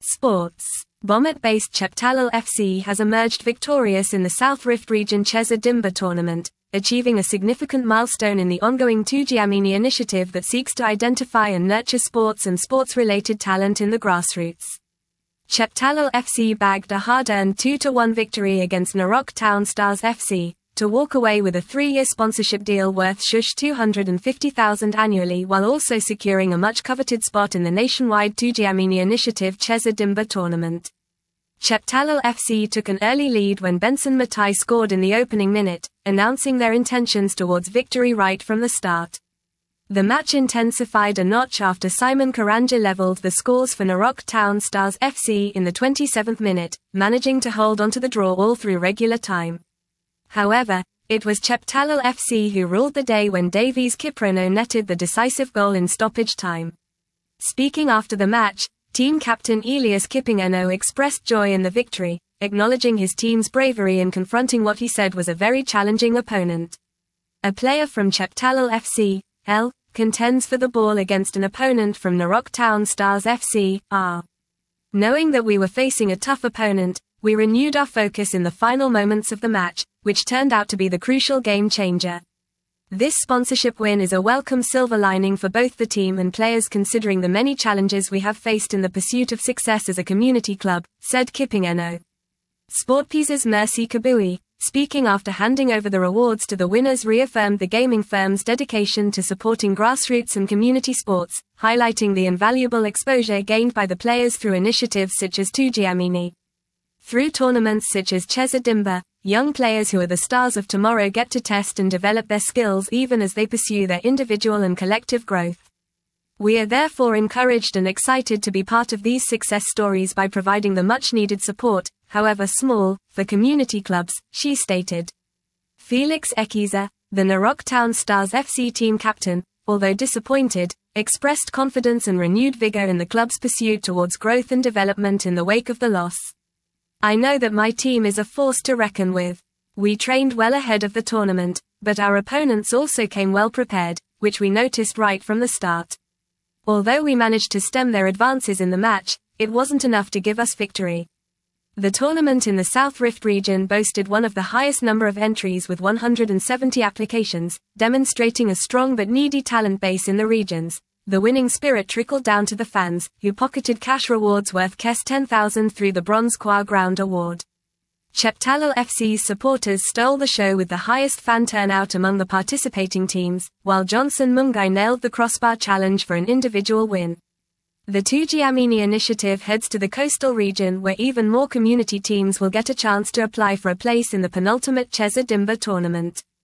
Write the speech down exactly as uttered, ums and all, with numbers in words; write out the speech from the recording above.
Sports. Bomet-based Cheptalal F C has emerged victorious in the South Rift Region Cheza Dimba tournament, achieving a significant milestone in the ongoing Tuji Amini initiative that seeks to identify and nurture sports and sports-related talent in the grassroots. Cheptalal F C bagged a hard-earned two to one victory against Narok Town Stars F C, to walk away with a three-year sponsorship deal worth shush two hundred fifty thousand dollars annually, while also securing a much-coveted spot in the nationwide Tuji Amini initiative Cheza Dimba tournament. Cheptalal F C took an early lead when Benson Matai scored in the opening minute, announcing their intentions towards victory right from the start. The match intensified a notch after Simon Karanja levelled the scores for Narok Town Stars F C in the twenty-seventh minute, managing to hold onto the draw all through regular time. However, it was Cheptalal F C who ruled the day when Davies Kiprono netted the decisive goal in stoppage time. Speaking after the match, team captain Elias Kipingeno expressed joy in the victory, acknowledging his team's bravery in confronting what he said was a very challenging opponent. A player from Cheptalal F C, L, contends for the ball against an opponent from Narok Town Stars F C, R. Knowing that we were facing a tough opponent, we renewed our focus in the final moments of the match, which turned out to be the crucial game changer. This sponsorship win is a welcome silver lining for both the team and players considering the many challenges we have faced in the pursuit of success as a community club, said Kipingeno. Sportpeace's Mercy Kabui, speaking after handing over the rewards to the winners, reaffirmed the gaming firm's dedication to supporting grassroots and community sports, highlighting the invaluable exposure gained by the players through initiatives such as Tuji Amini. Through tournaments such as Cheza Dimba, young players who are the stars of tomorrow get to test and develop their skills even as they pursue their individual and collective growth. We are therefore encouraged and excited to be part of these success stories by providing the much-needed support, however small, for community clubs, she stated. Felix Ekiza, the Narok Town Stars F C team captain, although disappointed, expressed confidence and renewed vigor in the club's pursuit towards growth and development in the wake of the loss. I know that my team is a force to reckon with. We trained well ahead of the tournament, but our opponents also came well prepared, which we noticed right from the start. Although we managed to stem their advances in the match, it wasn't enough to give us victory. The tournament in the South Rift region boasted one of the highest number of entries with one hundred seventy applications, demonstrating a strong but needy talent base in the regions. The winning spirit trickled down to the fans, who pocketed cash rewards worth ten thousand through the Bronze Choir Ground Award. Cheptalal F C's supporters stole the show with the highest fan turnout among the participating teams, while Johnson Mungai nailed the crossbar challenge for an individual win. The Tuji Amini initiative heads to the coastal region where even more community teams will get a chance to apply for a place in the penultimate Cheza Dimba tournament.